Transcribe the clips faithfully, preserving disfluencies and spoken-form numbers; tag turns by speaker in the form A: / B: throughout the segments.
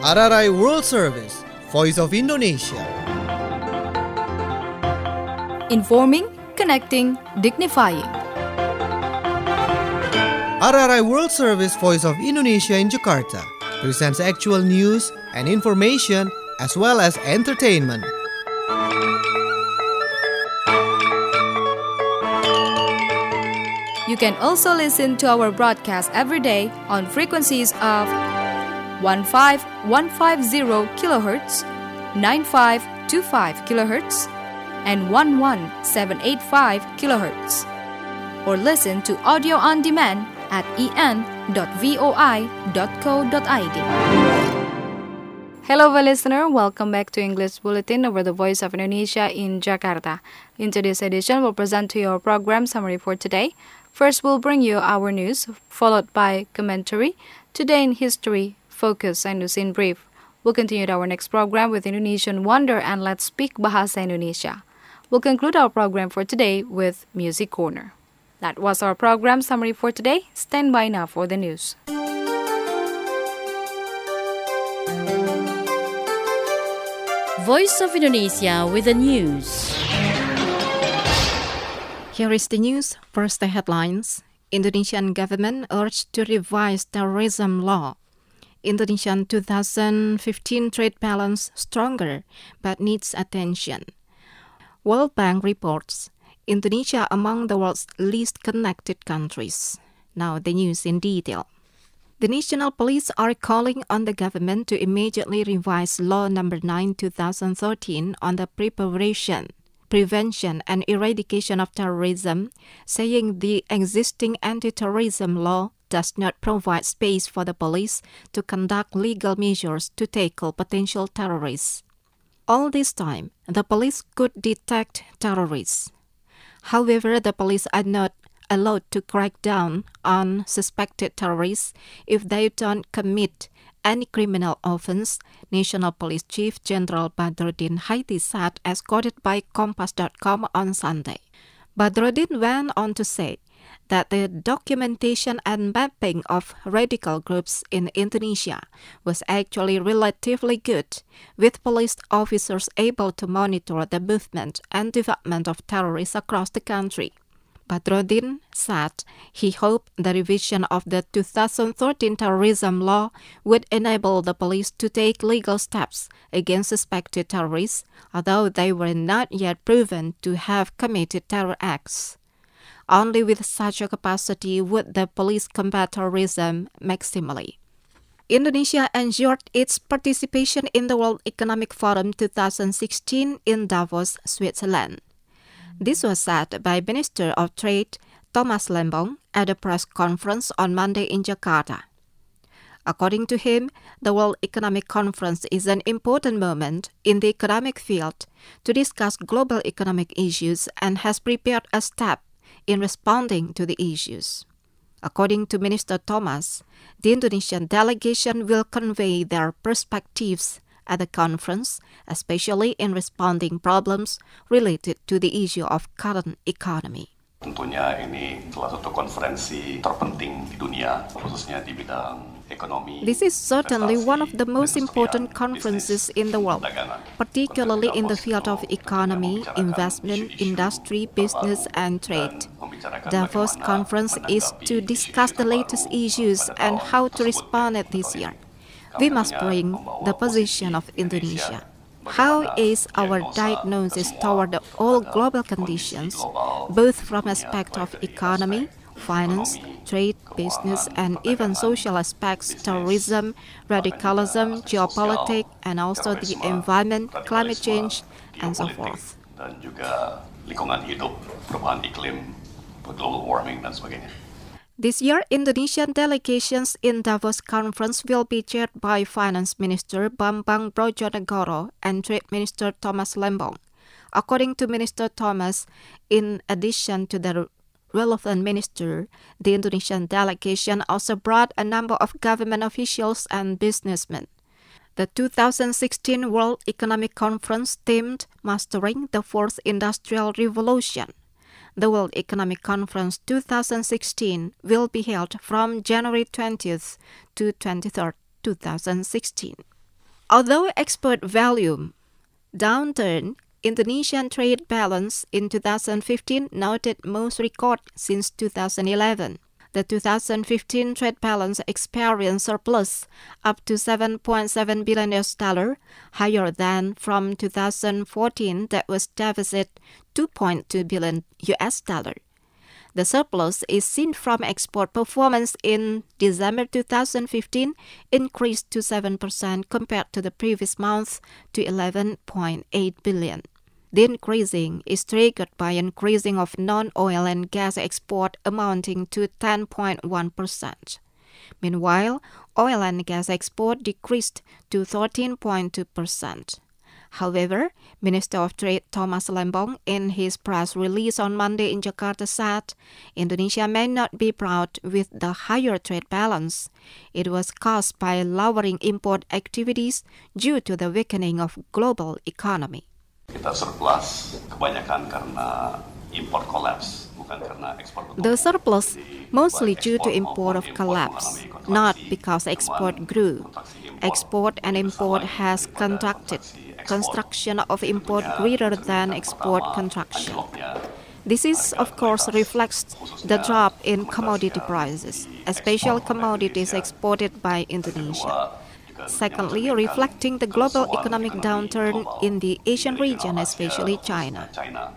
A: R R I World Service, Voice of Indonesia.
B: Informing, connecting, dignifying.
A: R R I World Service, Voice of Indonesia in Jakarta presents actual news and information as well as entertainment.
B: You can also listen to our broadcast every day on frequencies of fifteen fifteen kilohertz, ninety-five twenty-five kilohertz, and eleven seven eighty-five kilohertz. Or listen to audio on demand at e n dot voi dot co dot i d. Hello, listener. Welcome back to English Bulletin over the Voice of Indonesia in Jakarta. In today's edition, we'll present to you our program summary for today. First, we'll bring you our news, followed by commentary, Today in History, Focus, and News in Brief. We'll continue our next program with Indonesian Wonder and Let's Speak Bahasa Indonesia. We'll conclude our program for today with Music Corner. That was our program summary for today. Stand by now for the news.
C: Voice of Indonesia with the news.
D: Here is the news. First, the headlines. Indonesian government urged to revise terrorism law. Indonesian two thousand fifteen trade balance stronger but needs attention. World Bank reports Indonesia among the world's least connected countries. Now the news in detail. The National Police are calling on the government to immediately revise Law Number nine two thousand thirteen on the preparation, prevention and eradication of terrorism, saying the existing anti-terrorism law does not provide space for the police to conduct legal measures to tackle potential terrorists. All this time, the police could detect terrorists. However, the police are not allowed to crack down on suspected terrorists if they don't commit any criminal offense, National Police Chief General Badrodin Haiti said, as quoted by Kompas dot com on Sunday. Badrodin went on to say that the documentation and mapping of radical groups in Indonesia was actually relatively good, with police officers able to monitor the movement and development of terrorists across the country. Badrodin said he hoped the revision of the two thousand thirteen terrorism law would enable the police to take legal steps against suspected terrorists, although they were not yet proven to have committed terror acts. Only with such a capacity would the police combat terrorism maximally. Indonesia ensured its participation in the World Economic Forum twenty sixteen in Davos, Switzerland. This was said by Minister of Trade Thomas Lembong at a press conference on Monday in Jakarta. According to him, the World Economic Conference is an important moment in the economic field to discuss global economic issues and has prepared a step in responding to the issues. According to Minister Thomas, the Indonesian delegation will convey their perspectives at the conference, especially in responding problems related to the issue of current economy.
E: Tentunya ini salah satu konferensi terpenting di dunia, khususnya di bidang ekonomi.
D: This is certainly one of the most important conferences in the world, particularly in the field of economy, investment, industry, business, and trade. Davos conference is to discuss the latest issues and how to respond at this year. We must bring the position of Indonesia. How is our diagnosis toward all global conditions, both from aspect of economy, finance, trade, business, and even social aspects, terrorism, radicalism, geopolitics, and also the environment, climate change, and so forth.
E: Dan juga lingkungan hidup, perubahan iklim, global warming, dan sebagainya.
D: This year, Indonesian delegations in Davos conference will be chaired by Finance Minister Bambang Brojonegoro and Trade Minister Thomas Lembong. According to Minister Thomas, in addition to the relevant minister, the Indonesian delegation also brought a number of government officials and businessmen. The two thousand sixteen World Economic Conference themed Mastering the Fourth Industrial Revolution. The World Economic Conference twenty sixteen will be held from January twentieth to twenty-third, twenty sixteen. Although export volume downturn, Indonesian trade balance in two thousand fifteen noted most record since two thousand eleven. The two thousand fifteen trade balance experienced surplus up to seven point seven billion U S dollar, higher than from two thousand fourteen that was deficit two point two billion U S dollar. The surplus is seen from export performance in December two thousand fifteen increased to seven percent compared to the previous month to eleven point eight billion. The increasing is triggered by increasing of non-oil and gas export amounting to ten point one percent. Meanwhile, oil and gas export decreased to thirteen point two percent. However, Minister of Trade Thomas Lembong, in his press release on Monday in Jakarta, said Indonesia may not be proud with the higher trade balance. It was caused by lowering import activities due to the weakening of global economy.
E: Kita surplus kebanyakan karena import collapse, bukan karena ekspor.
D: The surplus mostly due to import of collapse, not because export grew. Export and import has contracted. Construction of import greater than export contraction. This is, of course, reflects the drop in commodity prices, especially commodities exported by Indonesia. Secondly, reflecting the global economic downturn in the Asian region, especially China.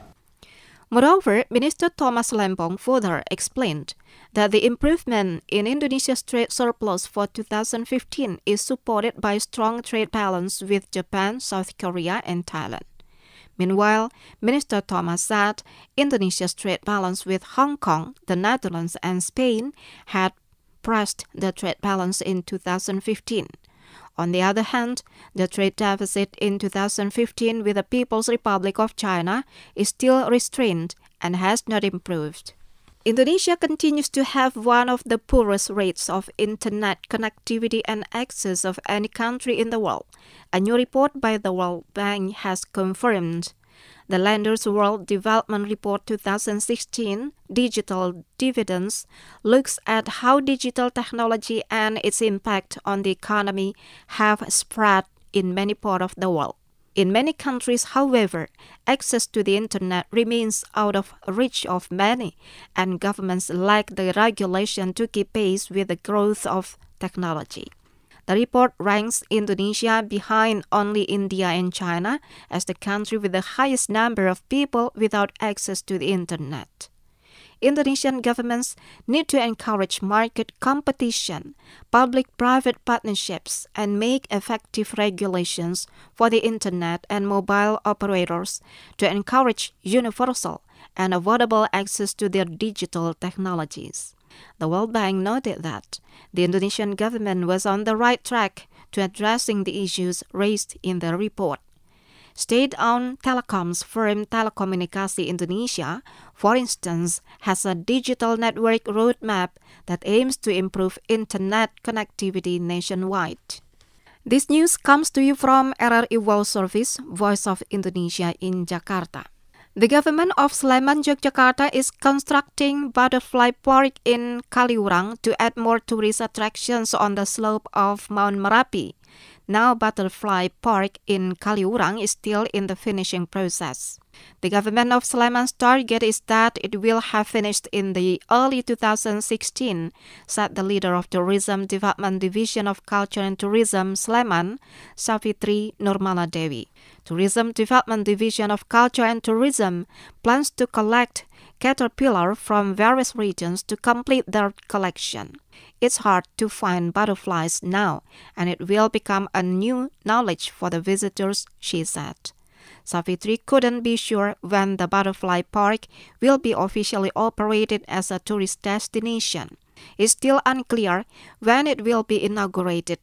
D: Moreover, Minister Thomas Lembong further explained that the improvement in Indonesia's trade surplus for two thousand fifteen is supported by strong trade balance with Japan, South Korea, and Thailand. Meanwhile, Minister Thomas said Indonesia's trade balance with Hong Kong, the Netherlands, and Spain had pressed the trade balance in two thousand fifteen. On the other hand, the trade deficit in two thousand fifteen with the People's Republic of China is still restrained and has not improved. Indonesia continues to have one of the poorest rates of internet connectivity and access of any country in the world. A new report by the World Bank has confirmed. The Lenders World Development Report two thousand sixteen, Digital Dividends, looks at how digital technology and its impact on the economy have spread in many parts of the world. In many countries, however, access to the internet remains out of reach of many, and governments lack the regulation to keep pace with the growth of technology. The report ranks Indonesia behind only India and China as the country with the highest number of people without access to the internet. Indonesian governments need to encourage market competition, public-private partnerships, and make effective regulations for the internet and mobile operators to encourage universal and affordable access to their digital technologies. The World Bank noted that the Indonesian government was on the right track to addressing the issues raised in the report. State-owned telecoms firm Telekomunikasi Indonesia, for instance, has a digital network roadmap that aims to improve internet connectivity nationwide. This news comes to you from R R I World Service, Voice of Indonesia in Jakarta. The government of Sleman, Yogyakarta is constructing Butterfly Park in Kaliurang to add more tourist attractions on the slope of Mount Merapi. Now, Butterfly Park in Kaliurang is still in the finishing process. The government of Sleman's target is that it will have finished in the early two thousand sixteen, said the leader of Tourism Development Division of Culture and Tourism, Sleman, Savitri Nurmala Dewi. Tourism Development Division of Culture and Tourism plans to collect caterpillar from various regions to complete their collection. It's hard to find butterflies now, and it will become a new knowledge for the visitors, she said. Savitri couldn't be sure when the Butterfly Park will be officially operated as a tourist destination. It's still unclear when it will be inaugurated.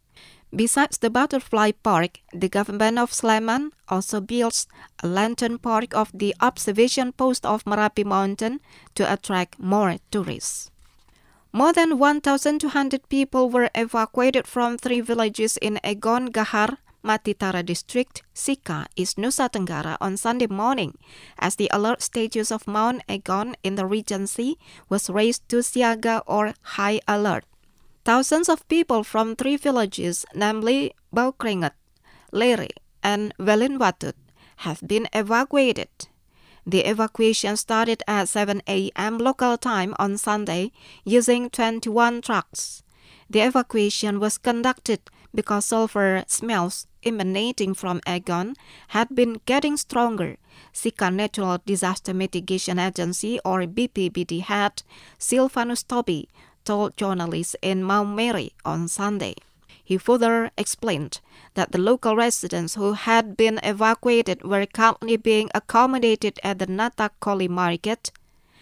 D: Besides the Butterfly Park, the government of Sleman also builds a lantern park of the observation post of Merapi Mountain to attract more tourists. More than one thousand two hundred people were evacuated from three villages in Egon Gahar, Matitara District, Sika, East Nusa Tenggara on Sunday morning, as the alert status of Mount Egon in the Regency was raised to Siaga or High Alert. Thousands of people from three villages, namely Baukrenget, Lere, and Welinwatut, have been evacuated. The evacuation started at seven a.m. local time on Sunday using twenty-one trucks. The evacuation was conducted because sulfur smells emanating from Aegon had been getting stronger, Sika Natural Disaster Mitigation Agency or B P B D head Silvanus Toby told journalists in Mount Mary on Sunday. He further explained that the local residents who had been evacuated were currently being accommodated at the Natak Koli Market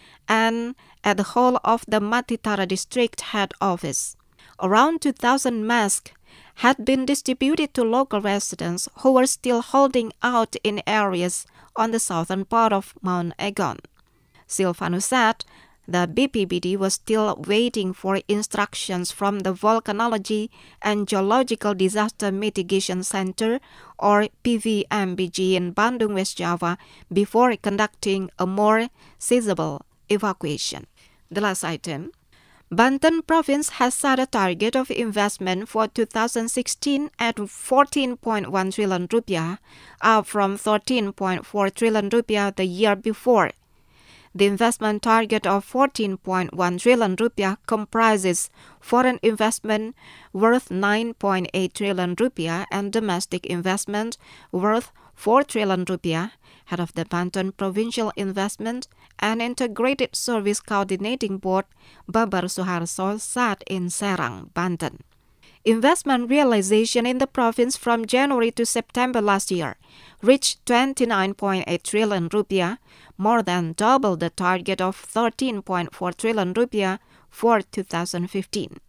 D: and at the whole of the Matitara district head office. Around two thousand masks had been distributed to local residents who were still holding out in areas on the southern part of Mount Aegon. Silvanus said the B P B D was still waiting for instructions from the Volcanology and Geological Disaster Mitigation Center or P V M B G in Bandung, West Java before conducting a more sizable evacuation. The last item. Banten province has set a target of investment for two thousand sixteen at fourteen point one trillion rupiah, up from thirteen point four trillion rupiah the year before. The investment target of fourteen point one trillion rupiah comprises foreign investment worth nine point eight trillion rupiah and domestic investment worth four trillion rupiah, head of the Banten Provincial Investment and Integrated Service Coordinating Board, Babar Suharso, said in Serang, Banten. Investment realization in the province from January to September last year reached twenty-nine point eight trillion rupiah, more than double the target of thirteen point four trillion rupiah for two thousand fifteen.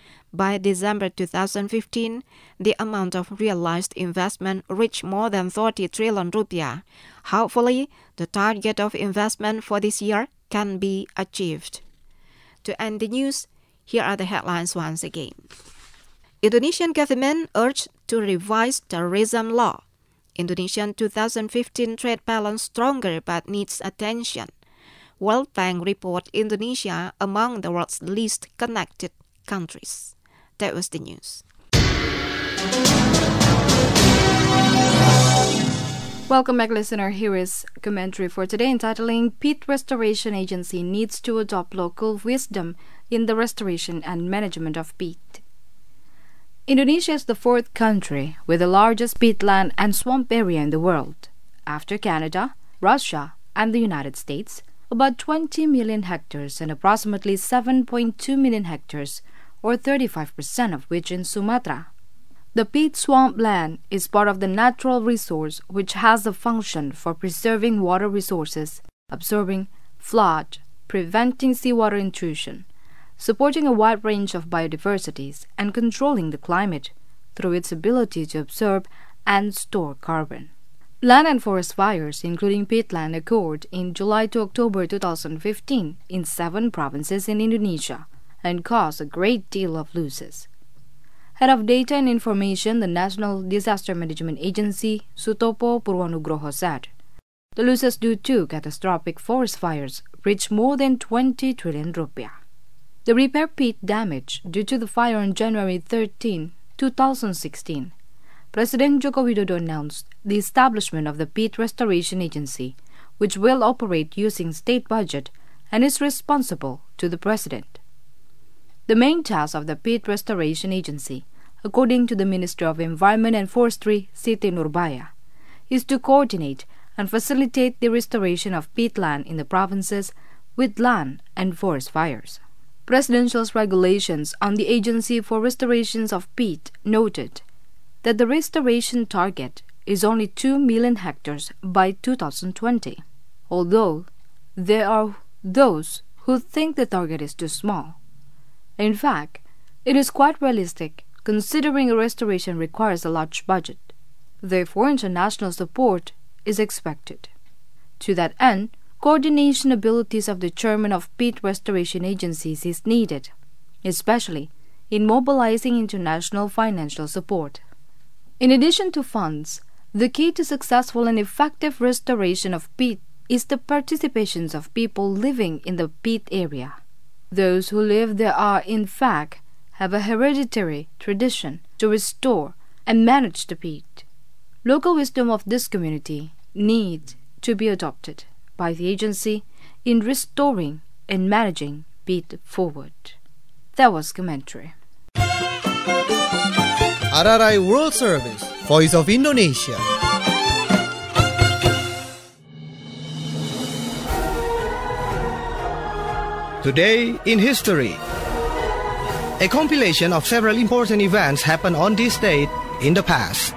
D: By December two thousand fifteen, the amount of realized investment reached more than thirty trillion rupiah. Hopefully, the target of investment for this year can be achieved. To end the news, here are the headlines once again. Indonesian government urged to revise terrorism law. Indonesian two thousand fifteen trade balance stronger but needs attention. World Bank report Indonesia among the world's least connected countries. That was the news.
B: Welcome back, listener. Here is commentary for today entitling Peat Restoration Agency Needs to Adopt Local Wisdom in the Restoration and Management of Peat. Indonesia is the fourth country with the largest peatland and swamp area in the world. After Canada, Russia, and the United States, about twenty million hectares and approximately seven point two million hectares, or thirty-five percent of which in Sumatra. The peat swampland is part of the natural resource which has the function for preserving water resources, absorbing flood, preventing seawater intrusion, supporting a wide range of biodiversities, and controlling the climate through its ability to absorb and store carbon. Land and forest fires, including peatland, occurred in July to October two thousand fifteen in seven provinces in Indonesia and caused a great deal of losses. Head of Data and Information, the National Disaster Management Agency, Sutopo Purwanugroho, said, the losses due to catastrophic forest fires reached more than twenty trillion rupiah. The repair peat damage due to the fire on January thirteenth, two thousand sixteen, President Joko Widodo announced the establishment of the Peat Restoration Agency, which will operate using state budget and is responsible to the President. The main task of the Peat Restoration Agency, according to the Ministry of Environment and Forestry, Siti Nurbaya, is to coordinate and facilitate the restoration of peatland in the provinces with land and forest fires. Presidential regulations on the Agency for Restorations of Peat noted that the restoration target is only two million hectares by two thousand twenty, although there are those who think the target is too small. In fact, it is quite realistic considering a restoration requires a large budget. Therefore, international support is expected. To that end, coordination abilities of the chairman of peat restoration agencies is needed, especially in mobilizing international financial support. In addition to funds, the key to successful and effective restoration of peat is the participation of people living in the peat area. Those who live there are, in fact, have a hereditary tradition to restore and manage the peat. Local wisdom of this community needs to be adopted by the agency in restoring and managing peat forward. That was commentary.
A: R R I World Service, Voice of Indonesia. Today in History. A compilation of several important events happened on this date in the past.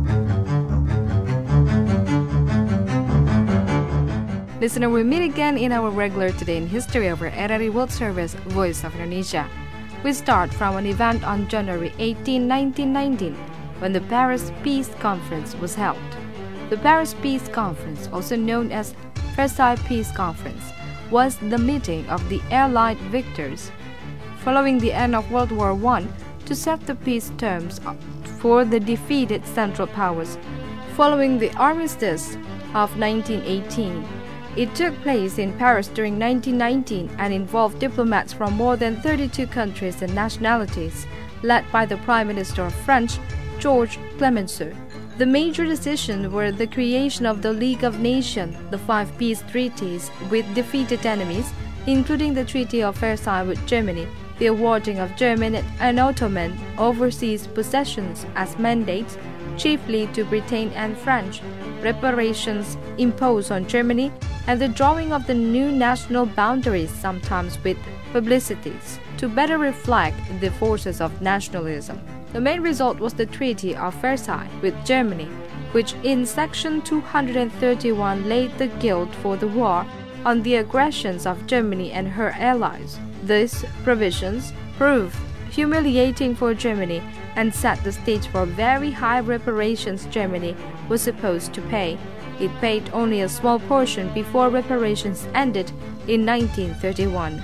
B: Listener, we meet again in our regular Today in History of our R R I World Service, Voice of Indonesia. We start from an event on January eighteenth, nineteen nineteen, when the Paris Peace Conference was held. The Paris Peace Conference, also known as Versailles Peace Conference, was the meeting of the Allied victors following the end of World War One to set the peace terms for the defeated Central Powers following the armistice of nineteen eighteen. It took place in Paris during nineteen nineteen and involved diplomats from more than thirty-two countries and nationalities, led by the Prime Minister of France, Georges Clemenceau. The major decisions were the creation of the League of Nations, the five peace treaties with defeated enemies, including the Treaty of Versailles with Germany, the awarding of German and Ottoman overseas possessions as mandates, chiefly to Britain and France, reparations imposed on Germany, and the drawing of the new national boundaries, sometimes with publicities, to better reflect the forces of nationalism. The main result was the Treaty of Versailles with Germany, which in Section two hundred thirty-one laid the guilt for the war on the aggressions of Germany and her allies. These provisions proved humiliating for Germany and set the stage for very high reparations Germany was supposed to pay. It paid only a small portion before reparations ended in nineteen thirty-one.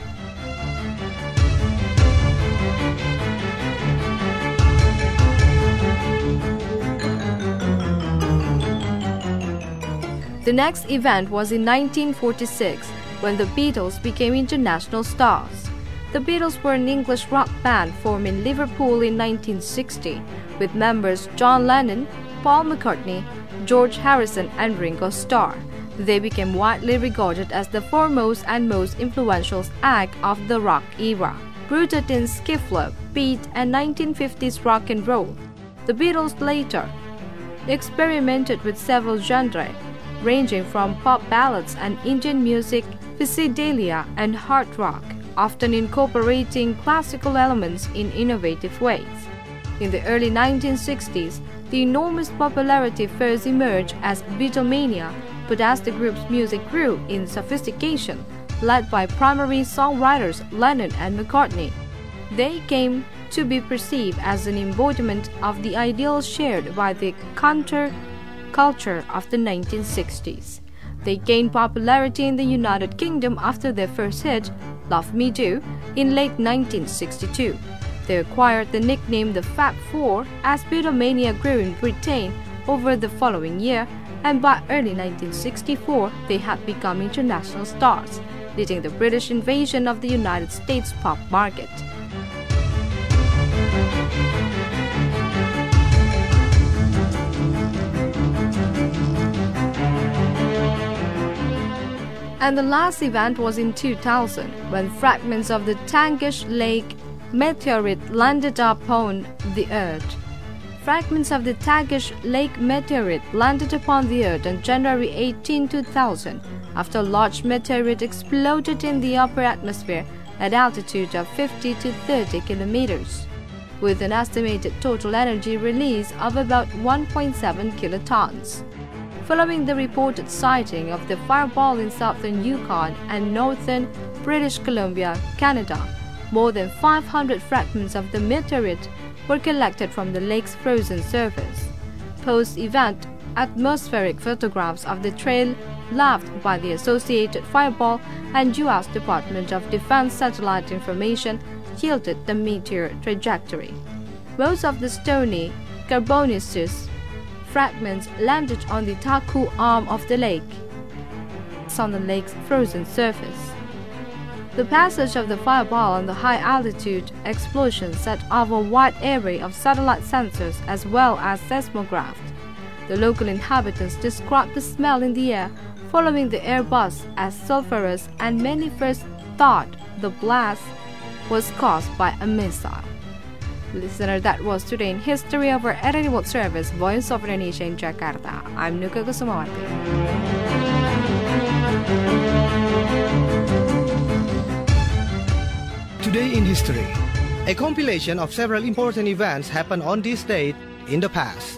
B: The next event was in nineteen forty-six, when the Beatles became international stars. The Beatles were an English rock band formed in Liverpool in nineteen sixty, with members John Lennon, Paul McCartney, George Harrison, and Ringo Starr. They became widely regarded as the foremost and most influential act of the rock era, rooted in skiffle, beat, and nineteen fifties rock and roll. The Beatles later experimented with several genres, ranging from pop ballads and Indian music, psychedelia, and hard rock, often incorporating classical elements in innovative ways. In the early nineteen sixties, the enormous popularity first emerged as Beatlemania, but as the group's music grew in sophistication, led by primary songwriters Lennon and McCartney, they came to be perceived as an embodiment of the ideals shared by the counter-culture of the nineteen sixties. They gained popularity in the United Kingdom after their first hit, Love Me Do, in late nineteen sixty-two. They acquired the nickname the Fab Four as Beatlemania grew in Britain over the following year, and by early nineteen sixty-four they had become international stars, leading the British invasion of the United States pop market. And the last event was in two thousand, when fragments of the Tagish Lake meteorite landed upon the Earth. Fragments of the Tagish Lake meteorite landed upon the Earth on January eighteenth, two thousand, after a large meteorite exploded in the upper atmosphere at altitude of fifty to thirty kilometers, with an estimated total energy release of about one point seven kilotons. Following the reported sighting of the fireball in southern Yukon and northern British Columbia, Canada, more than five hundred fragments of the meteorite were collected from the lake's frozen surface. Post-event, atmospheric photographs of the trail left by the associated fireball and U S Department of Defense satellite information yielded the meteor trajectory. Most of the stony, carbonaceous fragments landed on the Taku arm of the lake, on the lake's frozen surface. The passage of the fireball and the high-altitude explosion set off a wide array of satellite sensors as well as seismographs. The local inhabitants described the smell in the air following the airburst as sulfurous, and many first thought the blast was caused by a missile. Listener, that was today in History of our R R I World Service, Voice of Indonesia in Jakarta. I'm Nuka Kusumawati.
A: Today in History, a compilation of several important events happened on this date in the past.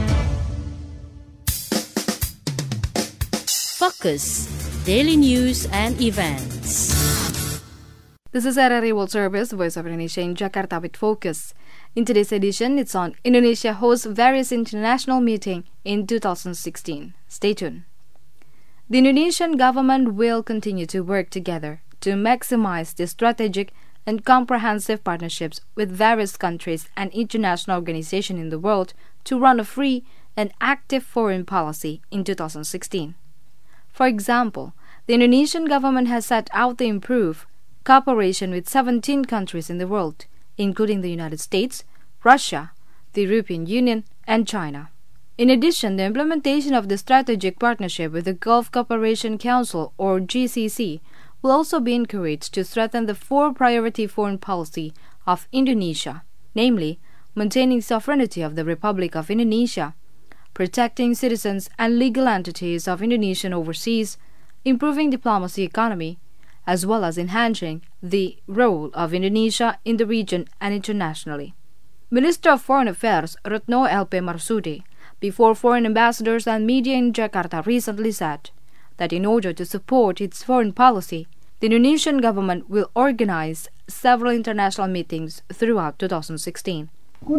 C: Focus, daily news and events.
B: This is R R I World Service, Voice of Indonesia in Jakarta with Focus. In today's edition, it's on Indonesia hosts various international meetings in two thousand sixteen. Stay tuned. The Indonesian government will continue to work together to maximize the strategic and comprehensive partnerships with various countries and international organizations in the world to run a free and active foreign policy in two thousand sixteen. For example, the Indonesian government has set out to improve cooperation with seventeen countries in the world, including the United States, Russia, the European Union, and China. In addition, the implementation of the strategic partnership with the Gulf Cooperation Council, or G C C, will also be encouraged to strengthen the four priority foreign policy of Indonesia, namely, maintaining sovereignty of the Republic of Indonesia, protecting citizens and legal entities of Indonesian overseas, improving diplomacy economy, as well as enhancing the role of Indonesia in the region and internationally. Minister of Foreign Affairs Retno L P Marsudi, before foreign ambassadors and media in Jakarta, recently said that in order to support its foreign policy, the Indonesian government will organize several international meetings throughout two thousand sixteen.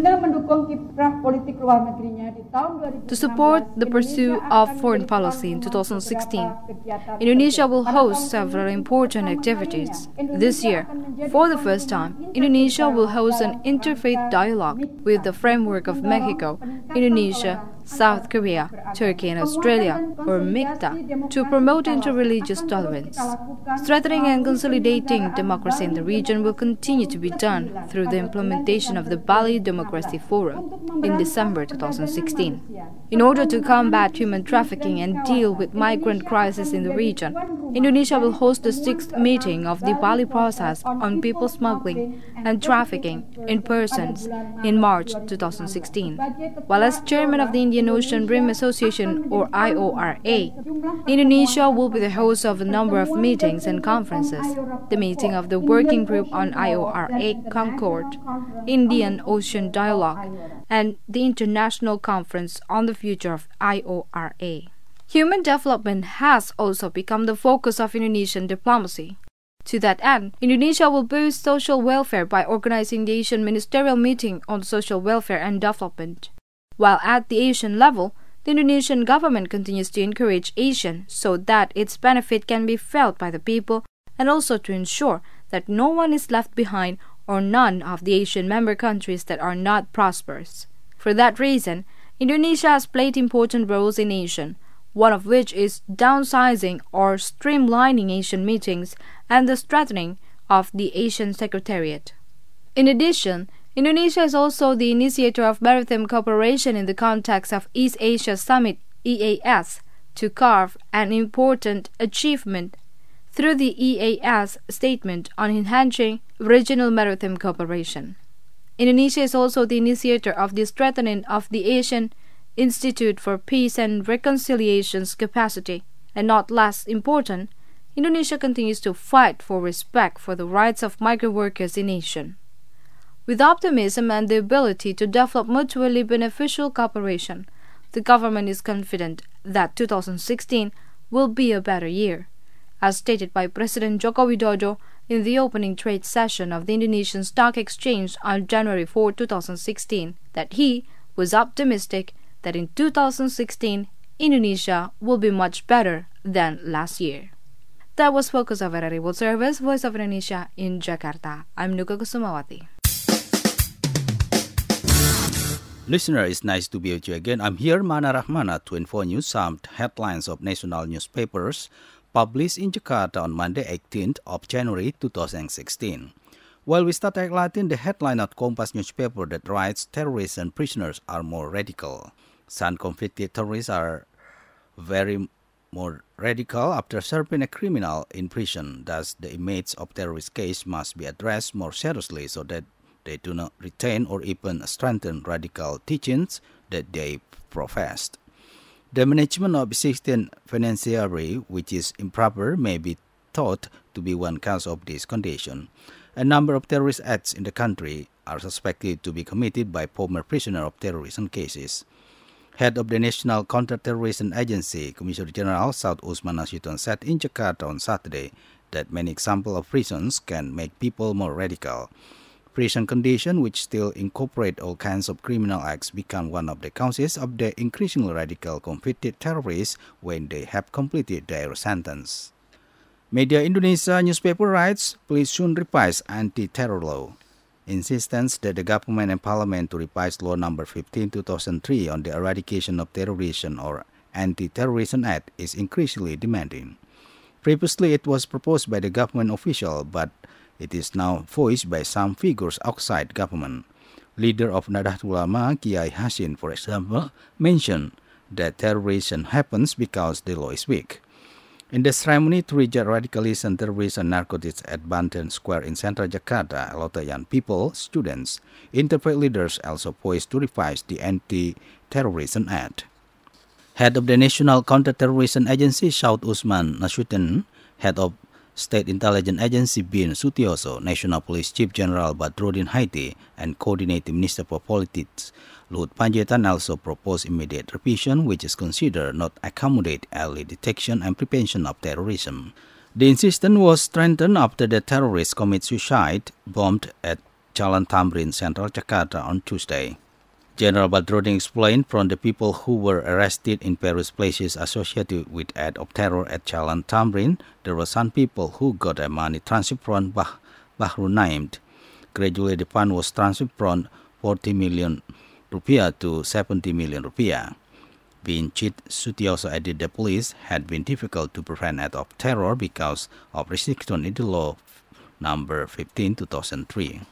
B: To support the pursuit of foreign policy in two thousand sixteen, Indonesia will host several important activities. This year, for the first time, Indonesia will host an interfaith dialogue with the framework of Mexico, Indonesia, South Korea, Turkey, and Australia, or MICTA, to promote interreligious tolerance. Strengthening and consolidating democracy in the region will continue to be done through the implementation of the Bali Democracy Forum in December two thousand sixteen. In order to combat human trafficking and deal with migrant crisis in the region, Indonesia will host the sixth meeting of the Bali Process on people smuggling and trafficking in persons in March two thousand sixteen. While as chairman of the Indian Ocean Rim Association, or I O R A, Indonesia will be the host of a number of meetings and conferences. The meeting of the Working Group on I O R A Concord, Indian Ocean Dialogue, and the International Conference on the Future of I O R A. Human development has also become the focus of Indonesian diplomacy. To that end, Indonesia will boost social welfare by organizing the Asian Ministerial Meeting on Social Welfare and Development. While at the Asian level, the Indonesian government continues to encourage Asian so that its benefit can be felt by the people, and also to ensure that no one is left behind or none of the Asian member countries that are not prosperous. For that reason, Indonesia has played important roles in Asian, one of which is downsizing or streamlining Asian meetings and the strengthening of the Asian Secretariat. In addition, Indonesia is also the initiator of maritime cooperation in the context of East Asia Summit E A S to carve an important achievement through the E A S statement on enhancing regional maritime cooperation. Indonesia is also the initiator of the strengthening of the Asian Institute for Peace and Reconciliation's capacity, and not less important, Indonesia continues to fight for respect for the rights of migrant workers in Asia. With optimism and the ability to develop mutually beneficial cooperation, the government is confident that two thousand sixteen will be a better year. As stated by President Joko Widodo in the opening trade session of the Indonesian Stock Exchange on January fourth, two thousand sixteen, that he was optimistic that in two thousand sixteen, Indonesia will be much better than last year. That was Focus of R R I World Service, Voice of Indonesia in Jakarta. I'm Nuka Kusumawati.
F: Listener, it's nice to be with you again. I'm here, Mana Rahmana, to inform you some headlines of national newspapers published in Jakarta on Monday, eighteenth of January two thousand sixteen. Well, we start highlighting the headline of Kompas newspaper that writes, terrorists and prisoners are more radical. Some convicted terrorists are very more radical after serving a criminal in prison. Thus, the inmates of terrorist case must be addressed more seriously so that they do not retain or even strengthen radical teachings that they professed. The management of existing financiary, which is improper, may be thought to be one cause of this condition. A number of terrorist acts in the country are suspected to be committed by former prisoners of terrorism cases. Head of the National Counter-Terrorism Agency, Commissioner General Saud Usman Nasution, said in Jakarta on Saturday that many examples of prisons can make people more radical. Prison conditions, which still incorporate all kinds of criminal acts, become one of the causes of the increasingly radical convicted terrorists when they have completed their sentence. Media Indonesia newspaper writes, police soon revise anti-terror law. Insistence that the government and parliament to revise law number fifteen two thousand three on the eradication of terrorism or Anti-Terrorism Act is increasingly demanding. Previously, it was proposed by the government official, but it is now voiced by some figures outside government. Leader of Nahdlatul Ulama, Kiai Hasim, for example, mentioned that terrorism happens because the law is weak. In the ceremony to reject radicalism, terrorism, and narcotics at Banten Square in central Jakarta, a lot of young people, students, interfaith leaders also poised to revise the Anti-Terrorism Act. Head of the National Counter-Terrorism Agency, Saud Usman Nasution, head of State Intelligence Agency Bin Sutioso, National Police Chief General Badrodin Haiti, and Coordinating Minister for Politics Luhut Panjaitan also proposed immediate revision, which is considered not accommodate early detection and prevention of terrorism. The insistence was strengthened after the terrorists commit suicide bombed at Jalan Tamrin, Central Jakarta on Tuesday. General Badrodin explained from the people who were arrested in various places associated with act of terror at Jalan Tamrin, there were some people who got a money transfer from bah- Bahru named. Gradually, the fund was transferred from forty million rupiah to seventy million rupiah. Bin Chit Sutioso added the police had been difficult to prevent act of terror because of restriction in the law number fifteen two thousand three.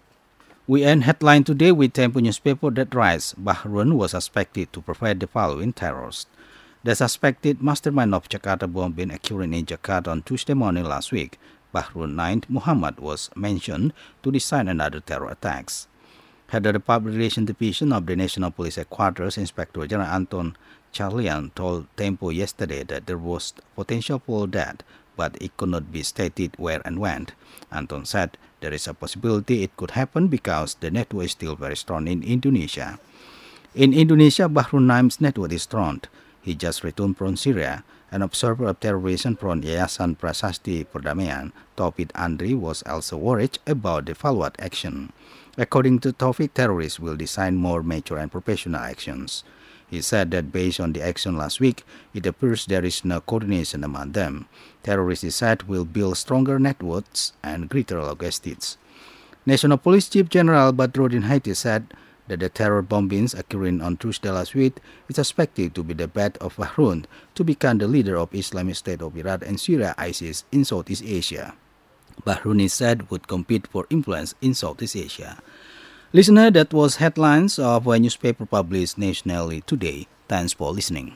F: We end headline today with Tempo newspaper that writes, Bahrain was suspected to provide the following terrorists. The suspected mastermind of Jakarta bombing occurring in Jakarta on Tuesday morning last week, Bahrain named Muhammad, was mentioned to design another terror attacks. Head of the Public Relations Division of the National Police Headquarters, Inspector General Anton Charlian, told Tempo yesterday that there was potential for that, but it could not be stated where and when. Anton said there is a possibility it could happen because the network is still very strong in Indonesia. In Indonesia, Bahru Naim's network is strong. He just returned from Syria. An observer of terrorism from Yayasan Prasasti Perdamaian, Taufik Andri, was also worried about the follow-up action. According to Taufik, terrorists will design more mature and professional actions. He said that based on the action last week, it appears there is no coordination among them. Terrorists, he said, will build stronger networks and greater logistics. National Police Chief General Badrodin Haiti said that the terror bombings occurring on Tuesday last week is suspected to be the bet of Bahrain to become the leader of Islamic State of Iraq and Syria ISIS in Southeast Asia. Bahrain, he said, would compete for influence in Southeast Asia. Listener, that was headlines of a newspaper published nationally today. Thanks for listening.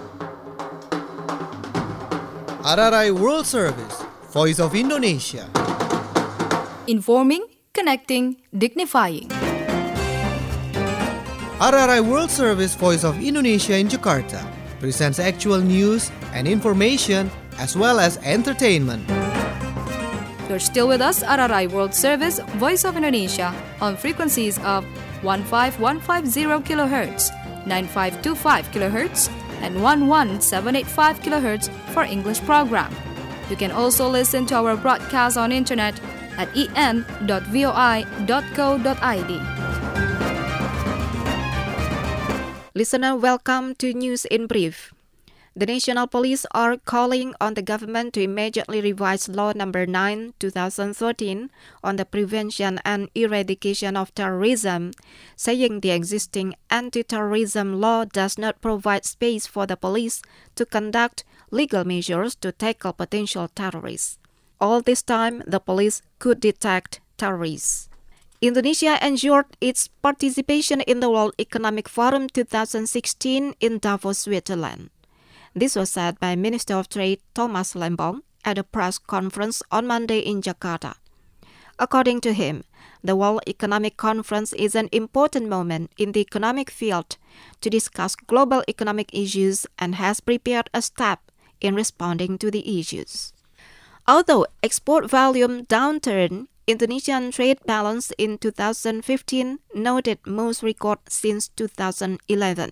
A: R R I World Service, Voice of Indonesia.
B: Informing, connecting, dignifying.
A: R R I World Service, Voice of Indonesia in Jakarta presents actual news and information as well as entertainment.
B: You're still with us, R R I World Service, Voice of Indonesia, on frequencies of one five one five zero kilohertz, nine five two five kilohertz, and one one seven eight five kilohertz for English program. You can also listen to our broadcast on internet at e n dot voi dot co dot i d.
D: Listener, welcome to News in Brief. The National Police are calling on the government to immediately revise Law Number nine, two thousand thirteen on the prevention and eradication of terrorism, saying the existing anti-terrorism law does not provide space for the police to conduct legal measures to tackle potential terrorists. All this time, the police could detect terrorists. Indonesia ensured its participation in the World Economic Forum twenty sixteen in Davos, Switzerland. This was said by Minister of Trade Thomas Lembong at a press conference on Monday in Jakarta. According to him, the World Economic Conference is an important moment in the economic field to discuss global economic issues and has prepared a step in responding to the issues. Although export volume downturn, Indonesian trade balance in two thousand fifteen noted most record since two thousand eleven.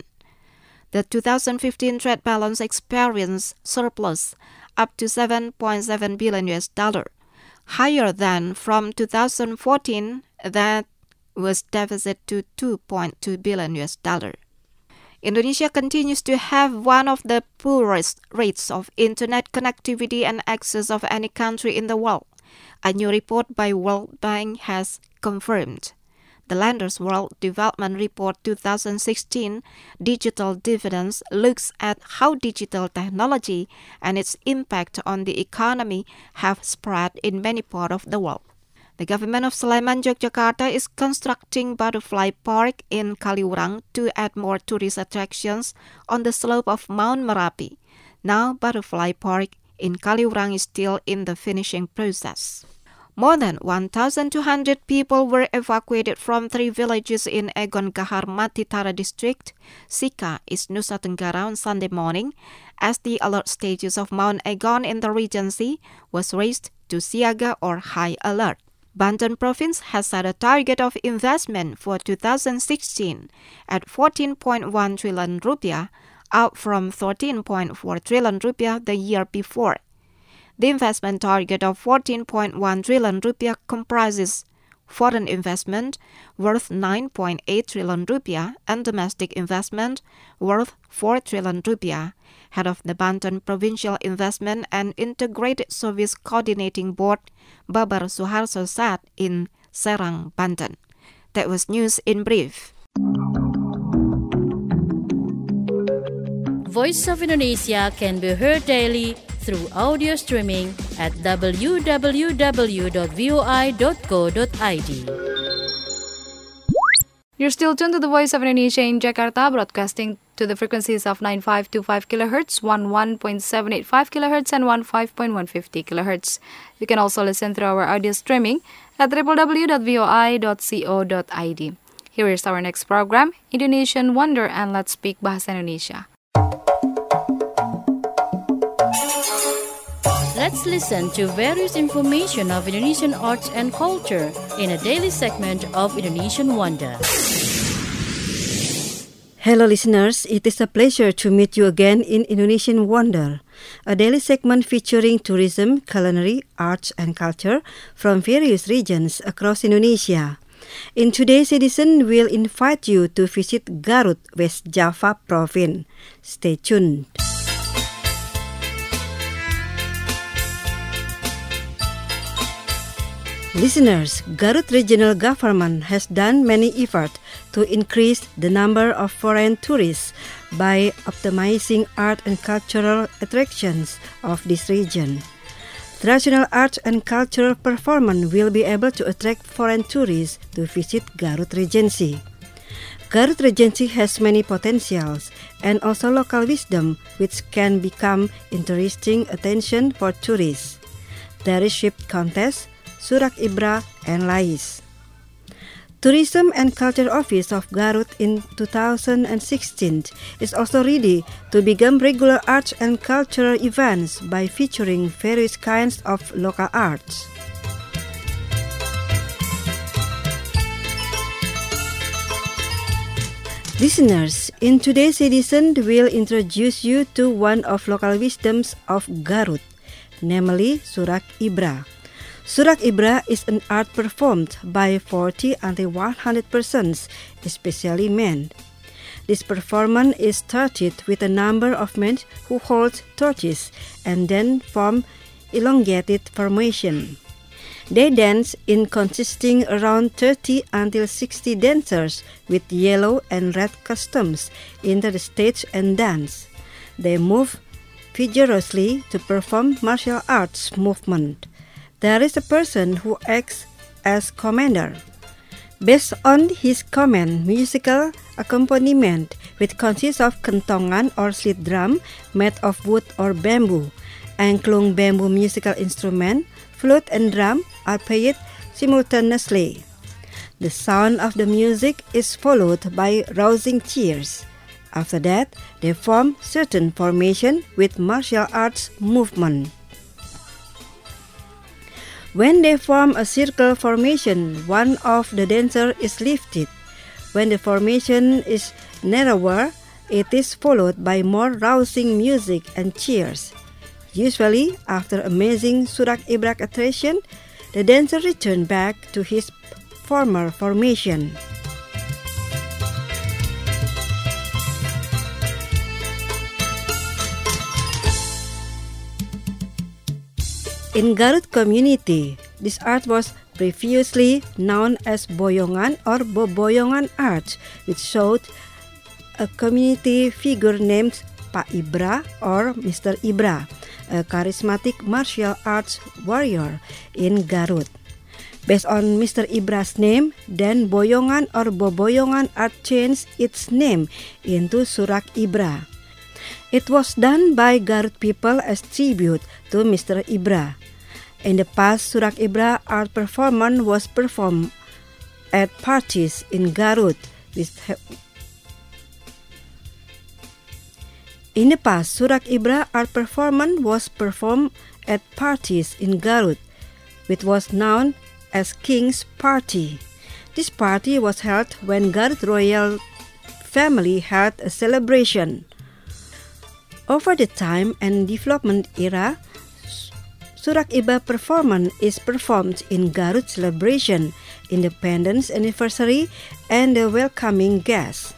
D: The two thousand fifteen trade balance experienced surplus up to seven point seven billion U S dollar, higher than from two thousand fourteen that was deficit to two point two billion U S dollar. Indonesia continues to have one of the poorest rates of internet connectivity and access of any country in the world, a new report by World Bank has confirmed. The Landers World Development Report twenty sixteen, Digital Dividends, looks at how digital technology and its impact on the economy have spread in many parts of the world. The government of Sleman, Yogyakarta is constructing Butterfly Park in Kaliurang to add more tourist attractions on the slope of Mount Merapi. Now, Butterfly Park in Kaliurang is still in the finishing process. More than one thousand two hundred people were evacuated from three villages in Egon Gahar Matitara district, Sika, East Nusa Tenggara on Sunday morning, as the alert status of Mount Egon in the Regency was raised to Siaga or High Alert. Banten Province has set a target of investment for two thousand sixteen at fourteen point one trillion rupiah, up from thirteen point four trillion rupiah the year before. The investment target of fourteen point one trillion rupiah comprises foreign investment worth nine point eight trillion rupiah and domestic investment worth four trillion rupiah, head of the Banten Provincial Investment and Integrated Service Coordinating Board, Babar Suharso, said in Serang, Banten. That was news in brief.
C: Voice of Indonesia can be heard daily through audio streaming at w w w dot voi dot co dot i d.
B: You're still tuned to the Voice of Indonesia in Jakarta, broadcasting to the frequencies of nine five two five kilohertz, eleven point seven eight five kilohertz, and fifteen point one five zero kilohertz. You can also listen through our audio streaming at w w w dot voi dot co dot i d. Here is our next program, Indonesian Wonder, and Let's Speak Bahasa Indonesia.
C: Let's listen to various information of Indonesian arts and culture in a daily segment of Indonesian Wonder.
G: Hello listeners, it is a pleasure to meet you again in Indonesian Wonder, a daily segment featuring tourism, culinary, arts and culture from various regions across Indonesia. In today's edition, we'll invite you to visit Garut, West Java Province. Stay tuned. Listeners, Garut Regional Government has done many efforts to increase the number of foreign tourists by optimizing art and cultural attractions of this region. Traditional art and cultural performance will be able to attract foreign tourists to visit Garut Regency. Garut Regency has many potentials and also local wisdom which can become interesting attention for tourists. There is ship contest, Surak Ibra, and Lais. Tourism and Culture Office of Garut in two thousand sixteen is also ready to begin regular arts and cultural events by featuring various kinds of local arts. Listeners, in today's edition, we'll introduce you to one of local wisdoms of Garut, namely Surak Ibra. Surak Ibra is an art performed by forty until one hundred persons, especially men. This performance is started with a number of men who hold torches and then form elongated formation. They dance in consisting around thirty until sixty dancers with yellow and red costumes enter the stage and dance. They move vigorously to perform martial arts movement. There is a person who acts as commander. Based on his command, musical accompaniment, which consists of kentongan or slit drum made of wood or bamboo, angklung bamboo musical instrument, flute and drum are played simultaneously. The sound of the music is followed by rousing cheers. After that, they form certain formation with martial arts movement. When they form a circle formation, one of the dancers is lifted. When the formation is narrower, it is followed by more rousing music and cheers. Usually, after amazing Surak Ibrak attraction, the dancer returns back to his former formation. In Garut community, this art was previously known as boyongan or boboyongan art, which showed a community figure named Pak Ibra or Mister Ibra, a charismatic martial arts warrior in Garut. Based on Mister Ibra's name, then boyongan or boboyongan art changed its name into Surak Ibra. It was done by Garut people as tribute to Mister Ibra. In the past, Surak Ibra art performance was performed at parties in Garut. In the past, Surak Ibra art performance was performed at parties in Garut, which was known as King's Party. This party was held when Garut royal family had a celebration. Over the time and development era, Surak Ibra performance is performed in Garut celebration, independence anniversary, and the welcoming guests.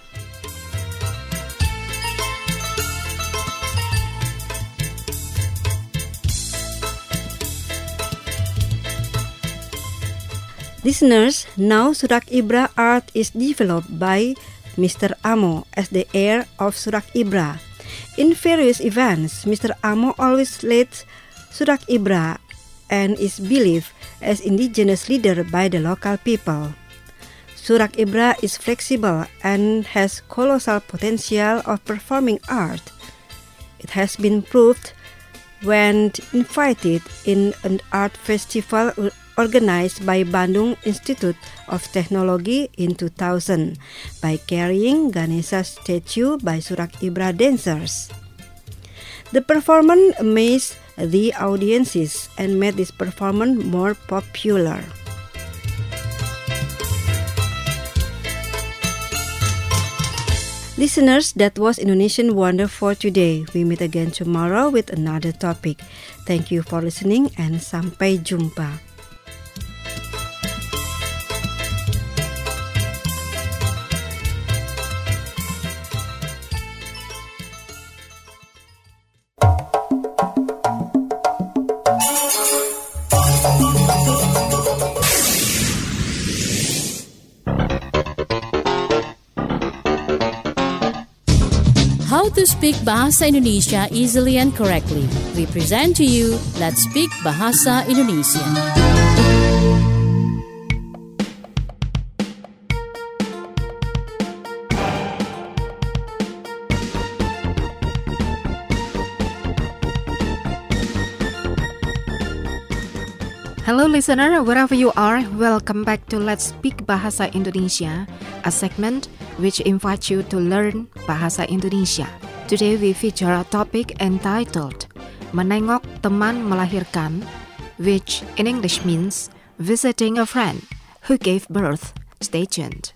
G: Listeners, now Surak Ibra art is developed by Mister Amo as the heir of Surak Ibra. In various events, Mister Amo always leads Surak Ibra and is believed as indigenous leader by the local people. Surak Ibra is flexible and has colossal potential of performing art. It has been proved when invited in an art festival organized by Bandung Institute of Technology in two thousand by carrying Ganesha statue by Surak Ibra dancers. The performance amazed the audiences and made this performance more popular. Listeners, that was Indonesian Wonder for today. We meet again tomorrow with another topic. Thank you for listening and sampai jumpa.
C: How to speak Bahasa Indonesia easily and correctly. We present to you Let's Speak Bahasa Indonesia.
D: Hello listener, wherever you are, welcome back to Let's Speak Bahasa Indonesia, a segment which invites you to learn Bahasa Indonesia. Today we feature a topic entitled Menengok Teman Melahirkan, which in English means visiting a friend who gave birth. Stay tuned.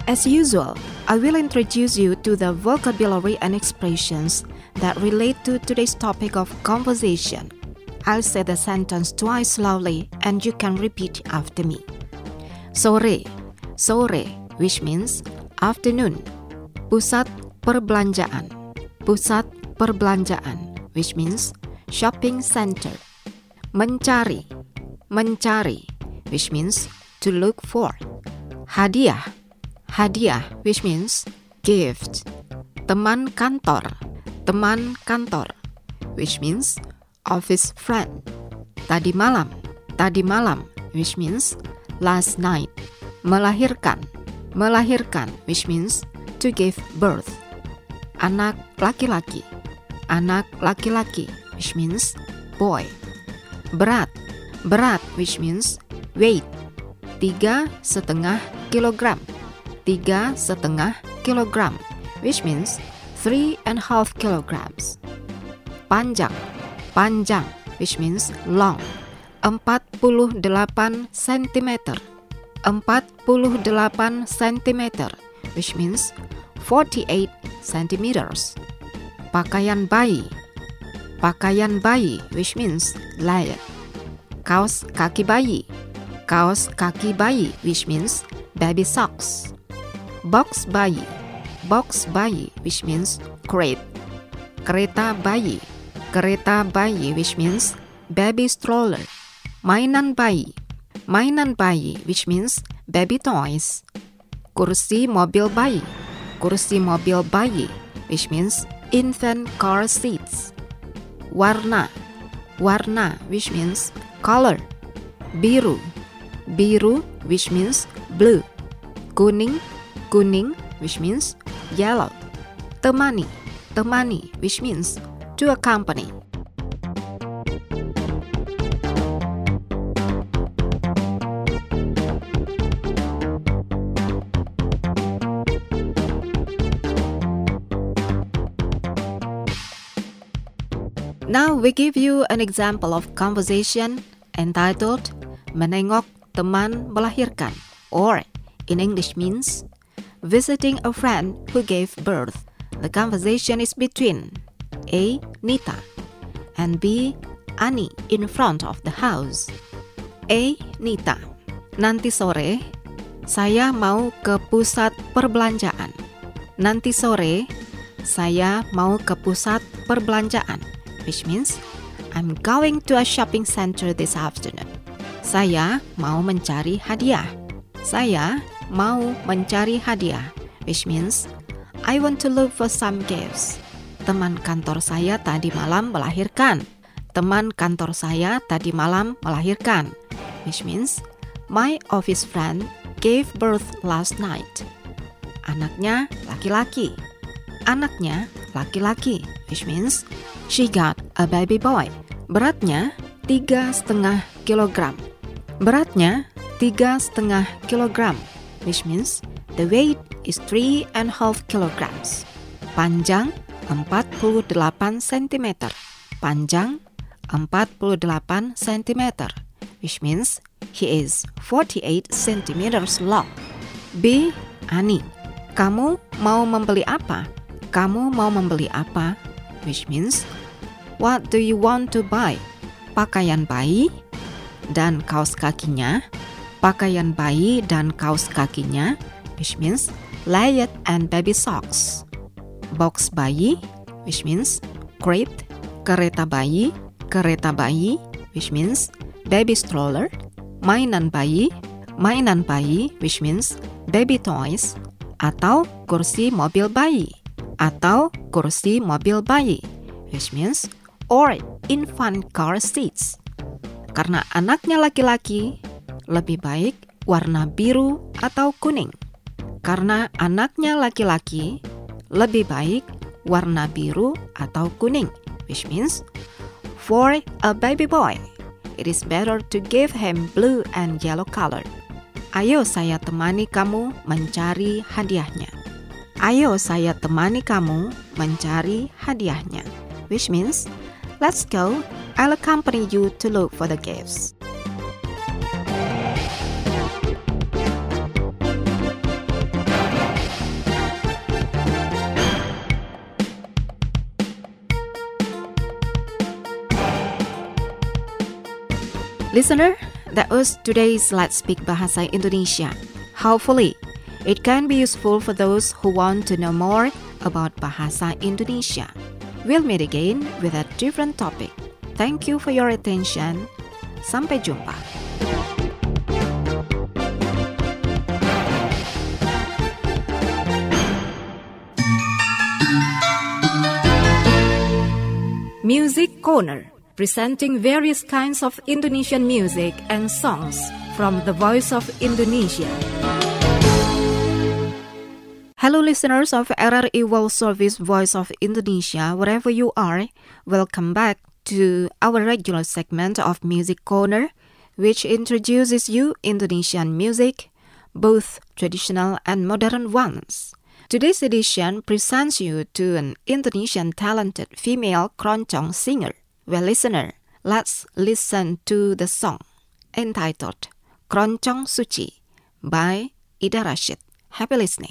D: As usual, I will introduce you to the vocabulary and expressions that relate to today's topic of conversation. I'll say the sentence twice slowly and you can repeat after me. Sore, sore, which means afternoon. Pusat perbelanjaan, pusat perbelanjaan, which means shopping center. Mencari, mencari, which means to look for. Hadiah, hadiah, which means gift. Teman kantor, teman kantor, which means office friend. Tadi malam, tadi malam, which means last night. Melahirkan, melahirkan, which means to give birth. Anak laki-laki, anak laki-laki, which means boy. Berat, berat, which means weight. Tiga setengah kilogram, tiga setengah kilogram, which means three and a half kilograms. Panjang, panjang, which means long. Empat puluh delapan sentimeter, empat puluh delapan sentimeter, which means forty-eight centimeters. Pakaian bayi, pakaian bayi, which means layer. Kaos kaki bayi, kaos kaki bayi, which means baby socks. Box bayi, box bayi, which means crate. Kereta bayi, kereta bayi, which means baby stroller. Mainan bayi, mainan bayi, which means baby toys. Kursi mobil bayi, kursi mobil bayi, which means infant car seats. Warna, warna, which means color. Biru, biru, which means blue. Kuning, kuning, which means yellow. Temani, temani, which means to accompany. Now we give you an example of conversation entitled Menengok teman melahirkan, or in English means visiting a friend who gave birth. The conversation is between A. Nita and B. Ani in front of the house. A. Nita, nanti sore saya mau ke pusat perbelanjaan. Nanti sore saya mau ke pusat perbelanjaan, which means I'm going to a shopping center this afternoon. Saya mau mencari hadiah. Saya mau mencari hadiah, which means I want to look for some gifts. Teman kantor saya tadi malam melahirkan. Teman kantor saya tadi malam melahirkan, which means my office friend gave birth last night. Anaknya laki-laki. Anaknya laki-laki, which means she got a baby boy. Beratnya tiga setengah kilogram. Beratnya tiga setengah kilogram, which means the weight is three and a half kilograms. Panjang empat puluh delapan sentimeter. Panjang empat puluh delapan sentimeter, which means he is forty-eight centimeters long. B. Ani, kamu mau membeli apa? Kamu mau membeli apa? Which means what do you want to buy? Pakaian bayi dan kaos kakinya. Pakaian bayi dan kaos kakinya, which means layered and baby socks. Box bayi, which means crate. Kereta bayi, kereta bayi, which means baby stroller. Mainan bayi, mainan bayi, which means baby toys. Atau kursi mobil bayi, atau kursi mobil bayi, which means or infant car seats. Karena anaknya laki-laki, lebih baik warna biru atau kuning. Karena anaknya laki-laki, lebih baik warna biru atau kuning, which means for a baby boy, it is better to give him blue and yellow color. Ayo saya temani kamu mencari hadiahnya. Ayo saya temani kamu mencari hadiahnya, which means let's go, I'll accompany you to look for the gifts. Listener, that was today's Let's Speak Bahasa Indonesia. Hopefully, it can be useful for those who want to know more about Bahasa Indonesia. We'll meet again with a different topic. Thank you for your attention. Sampai jumpa. Music Corner, presenting various kinds of Indonesian music and songs from the Voice of Indonesia. Hello listeners of R R I World Service Voice of Indonesia, wherever you are, welcome back to our regular segment of Music Corner, which introduces you Indonesian music, both traditional and modern ones. Today's edition presents you to an Indonesian talented female keroncong singer. Well, listener, let's listen to the song entitled Keroncong Suci by Ida Rashid. Happy listening.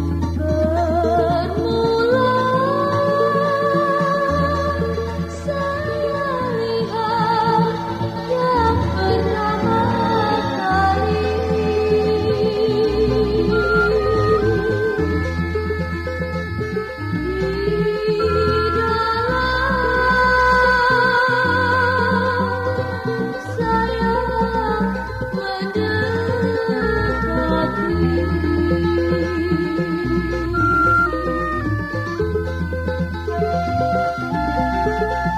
H: So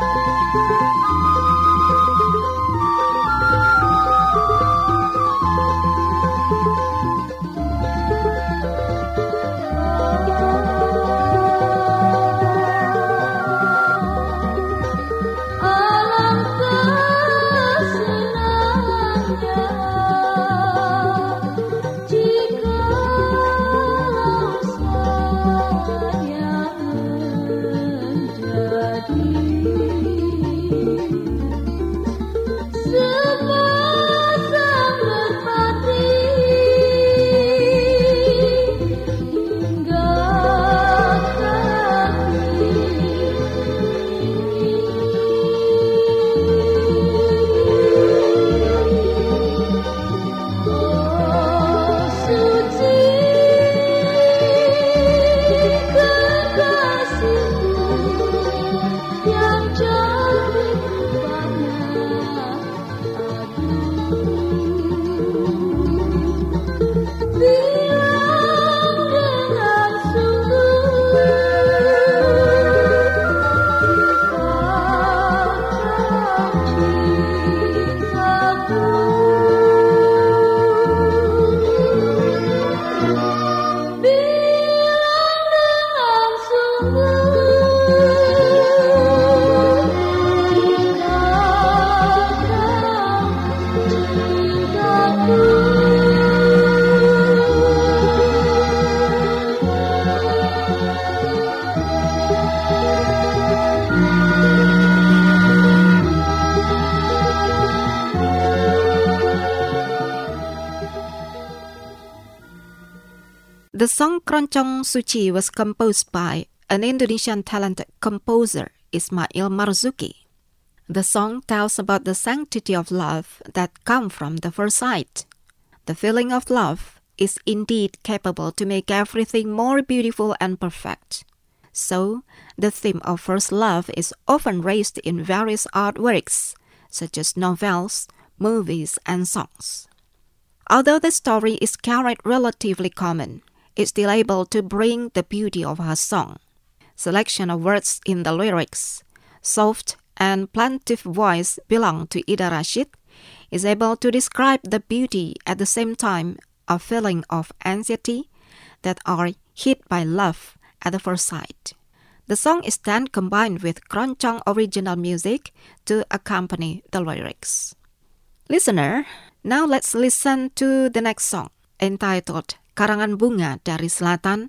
D: The song Keroncong Suci was composed by an Indonesian talented composer, Ismail Marzuki. The song tells about the sanctity of love that comes from the first sight. The feeling of love is indeed capable to make everything more beautiful and perfect. So, the theme of first love is often raised in various artworks, such as novels, movies, and songs. Although the story is carried relatively common, it's still able to bring the beauty of her song. Selection of words in the lyrics, soft and plaintive voice belong to Ida Rashid, is able to describe the beauty at the same time a feeling of anxiety that are hit by love at the first sight. The song is then combined with Keroncong original music to accompany the lyrics. Listener, now let's listen to the next song entitled Karangan Bunga dari Selatan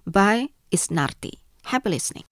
D: by Isnarti. Happy listening.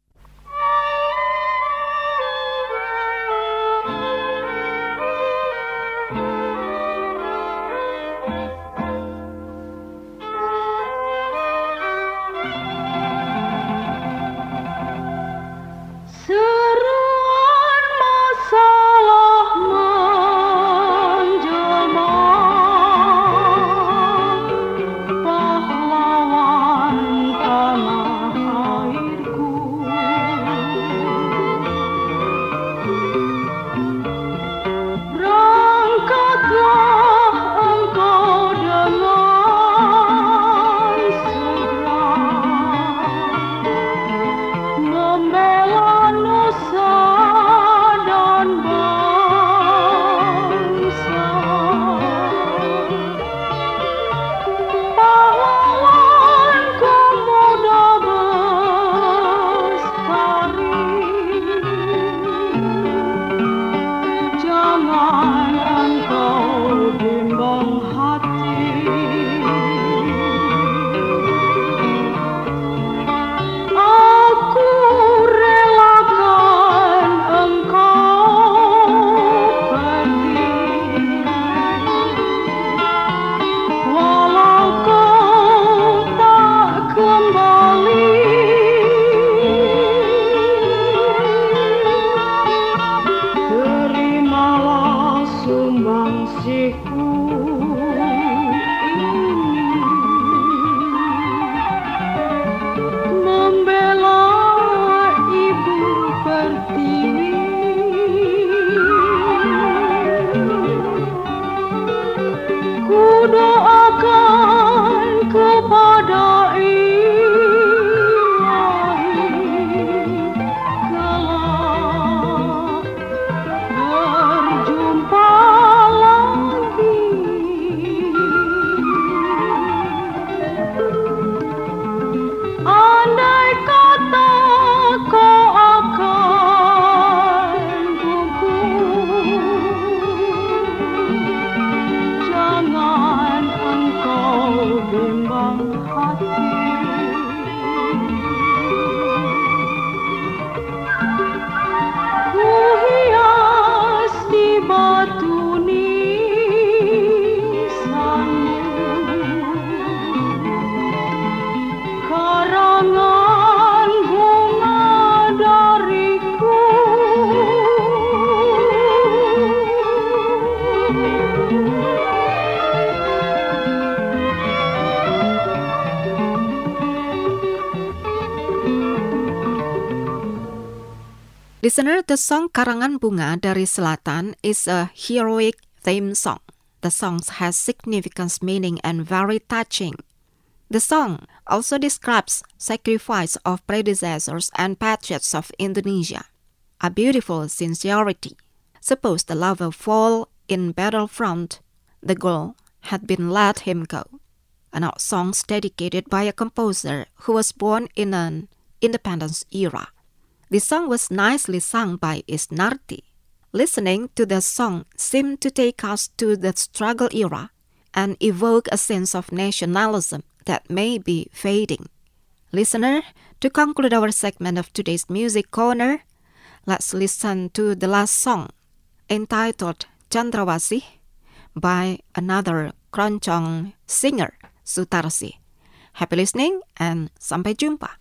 D: Listener, the song Karangan Bunga dari Selatan is a heroic theme song. The song has significant meaning and very touching. The song also describes sacrifice of predecessors and patriots of Indonesia. A beautiful sincerity. Suppose the lover fall in battlefront, the girl had been let him go. An old song dedicated by a composer who was born in an independence era. The song was nicely sung by Isnarti. Listening to the song seemed to take us to the struggle era and evoke a sense of nationalism that may be fading. Listener, to conclude our segment of today's music corner, let's listen to the last song entitled Chandrawasih by another keroncong singer, Sutarsi. Happy listening and sampai jumpa.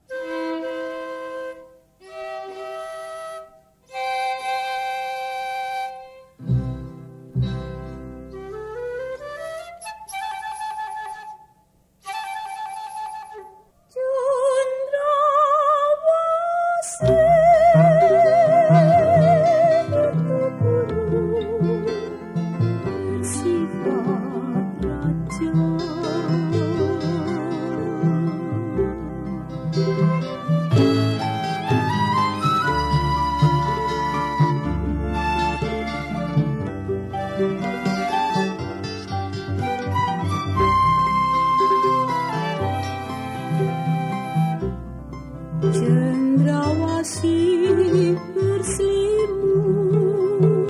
H: Cendrawasih berselimut,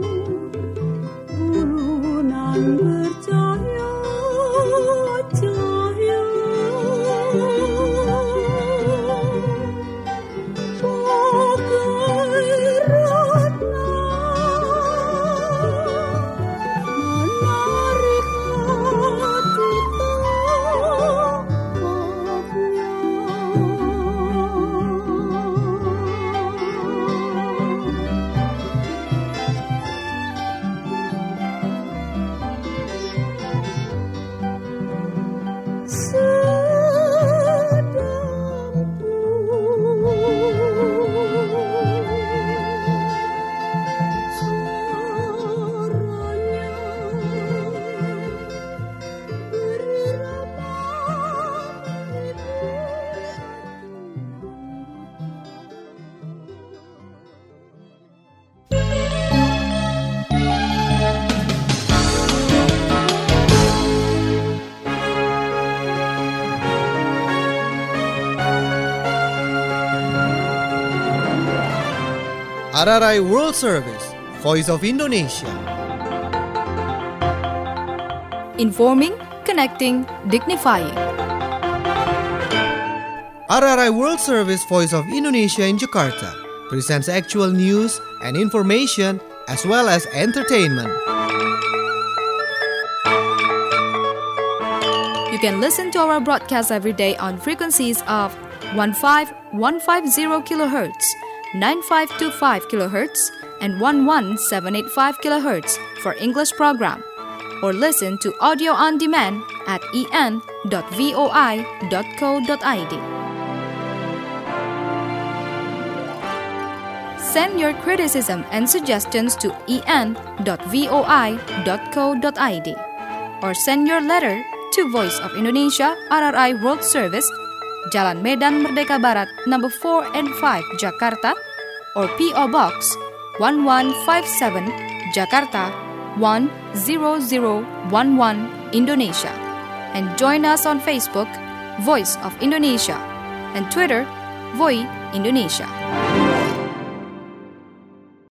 H: bulan bercahaya cahaya, bagai ratna menarik hati
A: R R I World Service, Voice of Indonesia.
B: Informing, connecting, dignifying.
A: R R I World Service, Voice of Indonesia in Jakarta presents actual news and information as well as entertainment.
B: You can listen to our broadcast every day on frequencies of fifteen fifty kilohertz, ninety-five twenty-five kilohertz, and eleven seven eighty-five kilohertz for English program. Or listen to audio on demand at e n dot voi dot co dot i d. Send your criticism and suggestions to e n dot voi dot co dot i d or send your letter to Voice of Indonesia R R I World Service, Jalan Medan Merdeka Barat, number four and five, Jakarta, or P O Box one one five seven, Jakarta one zero zero one one, Indonesia. And join us on Facebook, Voice of Indonesia, and Twitter, Voi Indonesia.